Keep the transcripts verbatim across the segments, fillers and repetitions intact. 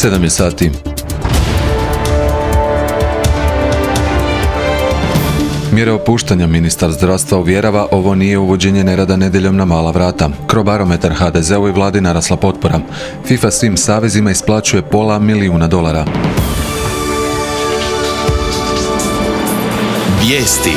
sedam je sati. Mjere opuštanja ministar zdravstva uvjerava ovo nije uvođenje nerada nedjeljom na mala vrata. Crobarometar ha de zeu i vladi narasla potpora. FIFA svim savezima isplaćuje pola milijuna dolara. Vijesti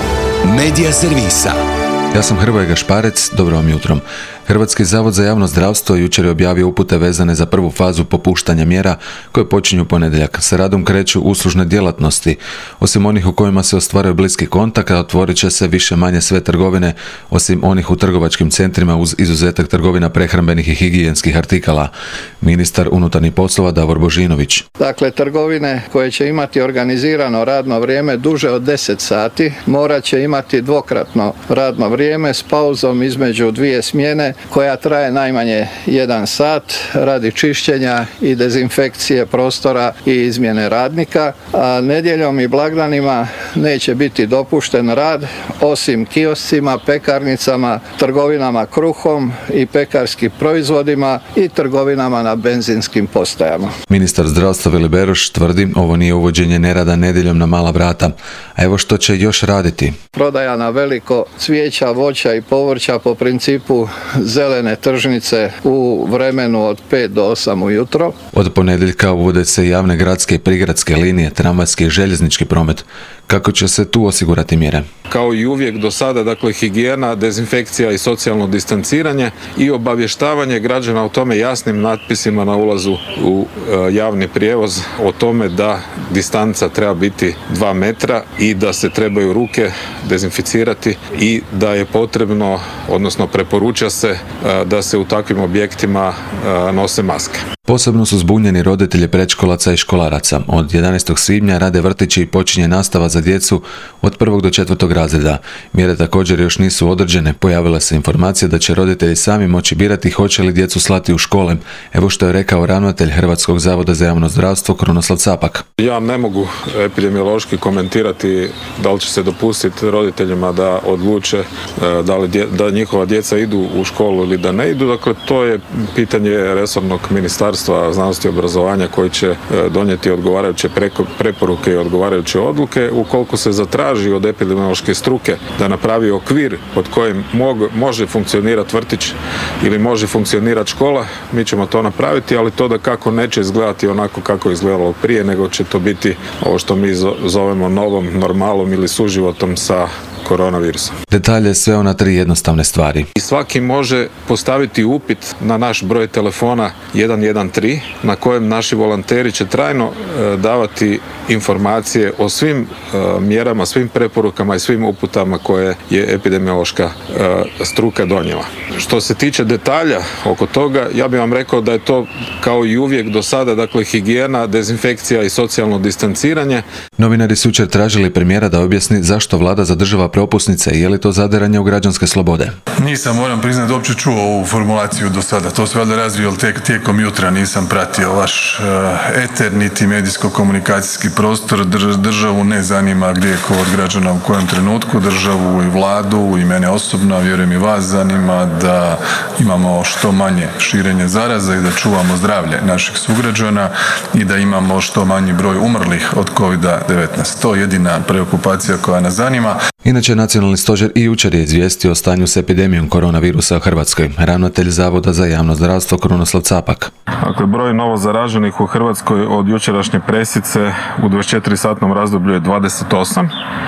Medija servisa. Ja sam Hrvoje Gašparec, dobro vam jutro. Hrvatski zavod za javno zdravstvo jučer je objavio upute vezane za prvu fazu popuštanja mjera koje počinju u ponedjeljak. Sa radom kreću uslužne djelatnosti. Osim onih u kojima se ostvaruje bliski kontakt, otvorit će se više manje sve trgovine, osim onih u trgovačkim centrima uz izuzetak trgovina prehrambenih i higijenskih artikala. Ministar unutarnjih poslova Davor Božinović. Dakle, trgovine koje će imati organizirano radno vrijeme duže od deset sati morat će imati dvokratno radno vrijeme s pauzom između dvije smjene koja traje najmanje jedan sat radi čišćenja i dezinfekcije prostora i izmjene radnika, a nedjeljom i blagdanima neće biti dopušten rad osim kioscima, pekarnicama, trgovinama kruhom i pekarskim proizvodima i trgovinama na benzinskim postajama. Ministar zdravstva Vili Beroš tvrdi ovo nije uvođenje nerada nedjeljom na mala vrata. A evo što će još raditi. Prodaja na veliko cvijeća, voća i povrća po principu zelene tržnice u vremenu od pet do osam ujutro. Od ponedjeljka uvode se javne gradske i prigradske linije, tramvajski i željeznički promet. Kako će se tu osigurati mjere? Kao i uvijek do sada, dakle, higijena, dezinfekcija i socijalno distanciranje i obavještavanje građana o tome jasnim natpisima na ulazu u e, javni prijevoz o tome da distanca treba biti dva metra i da se trebaju ruke dezinficirati i da je potrebno, odnosno preporuča se e, da se u takvim objektima e, nose maske. Posebno su zbunjeni roditelji predškolaca i školaraca. Od jedanaestog svibnja rade vrtići i počinje nastava za djecu od prvog do četvrtog razreda. Mjere također još nisu određene. Pojavila se informacija da će roditelji sami moći birati hoće li djecu slati u škole. Evo što je rekao ravnatelj Hrvatskog zavoda za javno zdravstvo Krunoslav Capak. Ja ne mogu epidemiološki komentirati da li će se dopustiti roditeljima da odluče da li dje, da njihova djeca idu u školu ili da ne idu. Dakle, to je pitanje resornog ministarstva znanosti i obrazovanja koji će donijeti odgovarajuće preporuke i odgovarajuće odluke. Ukoliko se zatraži od epidemiološke struke da napravi okvir pod kojim mog, može funkcionirati vrtić ili može funkcionirati škola, mi ćemo to napraviti, ali to da kako neće izgledati onako kako je izgledalo prije, nego će to biti ovo što mi zovemo novom normalom ili suživotom sa koronavirusom. Detalje sve ona tri jednostavne stvari. I svaki može postaviti upit na naš broj telefona jedan jedan tri na kojem naši volonteri će trajno e, davati informacije o svim e, mjerama, svim preporukama i svim uputama koje je epidemiološka e, struka donijela. Što se tiče detalja oko toga, ja bih vam rekao da je to kao i uvijek do sada, dakle, higijena, dezinfekcija i socijalno distanciranje. Novinari su jučer tražili premijera da objasni zašto vlada zadržava propusnice i je li to zadiranje u građanske slobode. Nisam, moram priznati, uopće čuo ovu formulaciju do sada. To se valjda razvio tek tijekom jutra, nisam pratio vaš uh, eter, niti medijsko-komunikacijski prostor. Drž, državu ne zanima gdje je ko od građana u kojem trenutku. Državu i vladu i mene osobno, vjerujem i vas, zanima da imamo što manje širenje zaraza i da čuvamo zdravlje naših sugrađana i da imamo što manji broj umrlih od kovid devetnaest. To je jedina preokupacija koja nas zanima. Inače, Nacionalni stožer i jučer je izvijestio o stanju s epidemijom koronavirusa u Hrvatskoj. Ravnatelj Zavoda za javno zdravstvo Krunoslav Capak. Dakle, broj novo zaraženih u Hrvatskoj od jučerašnje presice u dvadeset četiri satnom razdoblju je dvadeset osam,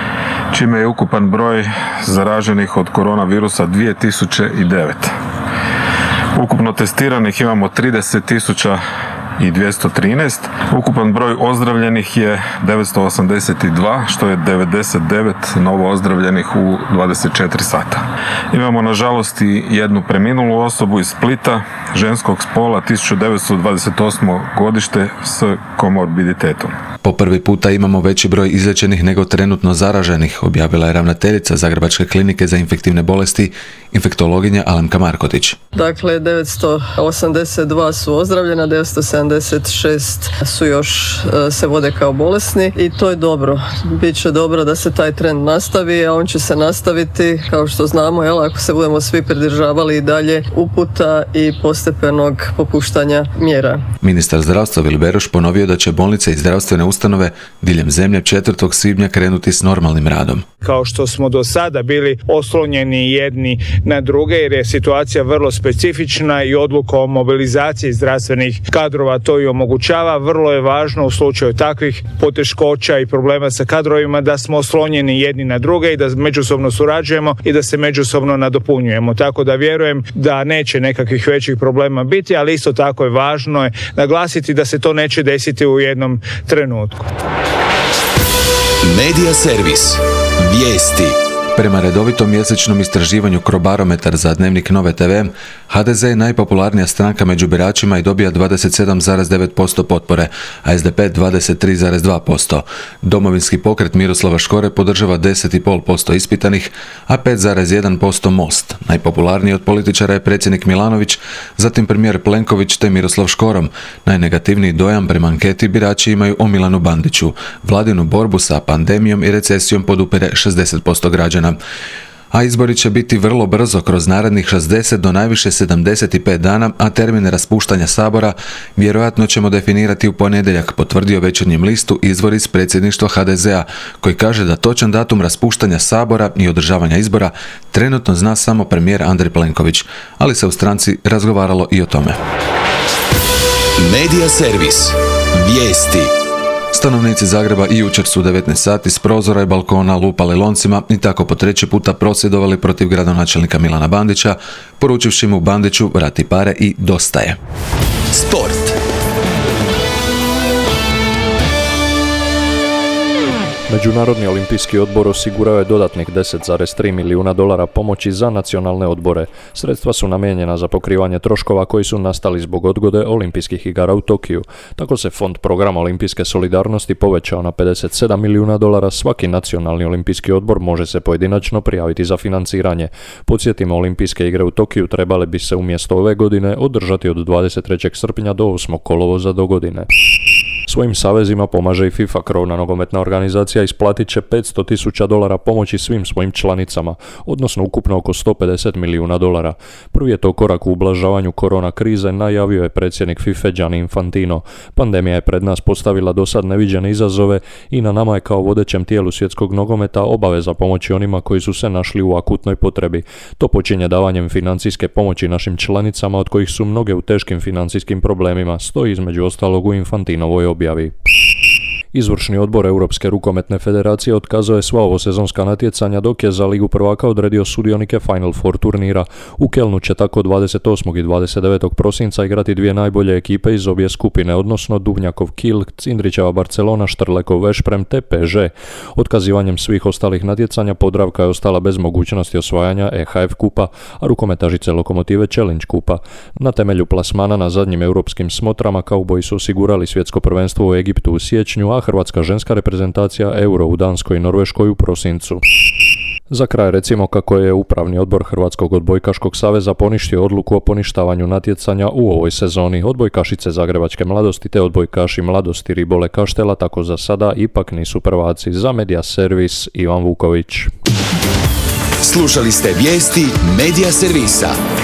čime je ukupan broj zaraženih od koronavirusa dvije tisuće devet. Ukupno testiranih imamo trideset tisuća i dvjesto trinaest. Ukupan broj ozdravljenih je devetsto osamdeset dva, što je devedeset devet novo ozdravljenih u dvadeset četiri sata. Imamo nažalost i jednu preminulu osobu iz Splita, ženskog spola, tisuću devetsto dvadeset osmo godište s komorbiditetom. Po prvi puta imamo veći broj izliječenih nego trenutno zaraženih, objavila je ravnateljica Zagrebačke klinike za infektivne bolesti, infektologinja Alemka Markotić. Dakle, devetsto osamdeset dva su ozdravljena, devetsto sedamdeset šest su još se vode kao bolesni i to je dobro. Biće dobro da se taj trend nastavi, a on će se nastaviti, kao što znamo, jel, ako se budemo svi pridržavali i dalje uputa i postepenog popuštanja mjera. Ministar zdravstva Vili Beroš ponovio da će bolnice i zdravstvene ustanove diljem zemlje četvrtog svibnja krenuti s normalnim radom. Kao što smo do sada bili oslonjeni jedni na druge, jer je situacija vrlo specifična i odluka o mobilizaciji zdravstvenih kadrova to i omogućava. Vrlo je važno u slučaju takvih poteškoća i problema sa kadrovima da smo oslonjeni jedni na druge i da međusobno surađujemo i da se međusobno nadopunjujemo. Tako da vjerujem da neće nekakvih većih problema biti, ali isto tako je važno je naglasiti da se to neće desiti u jednom trenutku. Medija servis. Vijesti. Prema redovitom mjesečnom istraživanju Crobarometar za Dnevnik Nove te ve, ha de ze je najpopularnija stranka među biračima i dobija dvadeset sedam zarez devet posto potpore, a es de pe dvadeset tri zarez dva posto. Domovinski pokret Miroslava Škore podržava deset zarez pet posto ispitanih, a pet zarez jedan posto Most. Najpopularniji od političara je predsjednik Milanović, zatim premijer Plenković te Miroslav Škorom. Najnegativniji dojam prema anketi birači imaju o Milanu Bandiću. Vladinu borbu sa pandemijom i recesijom podupire šezdeset posto građana. A izbori će biti vrlo brzo, kroz narednih šezdeset do najviše sedamdeset pet dana, a termine raspuštanja Sabora vjerojatno ćemo definirati u ponedjeljak, potvrdio Večernjem listu izvor iz predsjedništva ha de zea, koji kaže da točan datum raspuštanja Sabora i održavanja izbora trenutno zna samo premijer Andrej Plenković, ali se u stranci razgovaralo i o tome. Medija servis. Vijesti. Stanovnici Zagreba i jučer su u devetnaest sati s prozora i balkona lupali loncima i tako po treći puta prosvjedovali protiv gradonačelnika Milana Bandića, poručivši mu: Bandiću, vrati pare i dosta je. Sport. Međunarodni olimpijski odbor osigurao je dodatnih deset zarez tri milijuna dolara pomoći za nacionalne odbore. Sredstva su namijenjena za pokrivanje troškova koji su nastali zbog odgode olimpijskih igara u Tokiju. Tako se fond programa olimpijske solidarnosti povećao na pedeset sedam milijuna dolara. Svaki nacionalni olimpijski odbor može se pojedinačno prijaviti za financiranje. Podsjetimo, olimpijske igre u Tokiju trebale bi se umjesto ove godine održati od dvadeset trećeg srpnja do osmog kolovoza do godine. Svojim savezima pomaže i FIFA, krovna nogometna organizacija, isplatit će petsto tisuća dolara pomoći svim svojim članicama, odnosno ukupno oko sto pedeset milijuna dolara. Prvi je to korak u ublažavanju korona krize, najavio je predsjednik FIFA Gianni Infantino. Pandemija je pred nas postavila do sad neviđene izazove i na nama je kao vodećem tijelu svjetskog nogometa obaveza pomoći onima koji su se našli u akutnoj potrebi. To počinje davanjem financijske pomoći našim članicama, od kojih su mnoge u teškim financijskim problemima, stoji između ostalog u Infantinovoj objavi. Izvršni odbor Europske rukometne federacije otkazao je sva ovosezonska natjecanja, dok je za Ligu prvaka odredio sudionike Final Four turnira. U Kelnu će tako dvadeset osmog i dvadeset devetog prosinca igrati dvije najbolje ekipe iz obje skupine, odnosno Duvnjakov Kiel, Cindrićeva Barcelona, Štrlekov Veszprem te pe es ge. Otkazivanjem svih ostalih natjecanja Podravka je ostala bez mogućnosti osvajanja e ha ef kupa, a rukometašice Lokomotive Challenge kupa. Na temelju plasmana na zadnjim europskim smotrama Kauboji su osigurali svjetsko prvenstvo u Egiptu u siječnju, a hrvatska ženska reprezentacija Euro u Danskoj i Norveškoj u prosincu. Za kraj recimo kako je Upravni odbor Hrvatskog odbojkaškog saveza poništio odluku o poništavanju natjecanja u ovoj sezoni. Odbojkašice Zagrebačke mladosti te odbojkaši Mladosti Ribole Kaštela tako za sada ipak nisu prvaci. Za Medija servis Ivan Vuković. Slušali ste vijesti Medija servisa.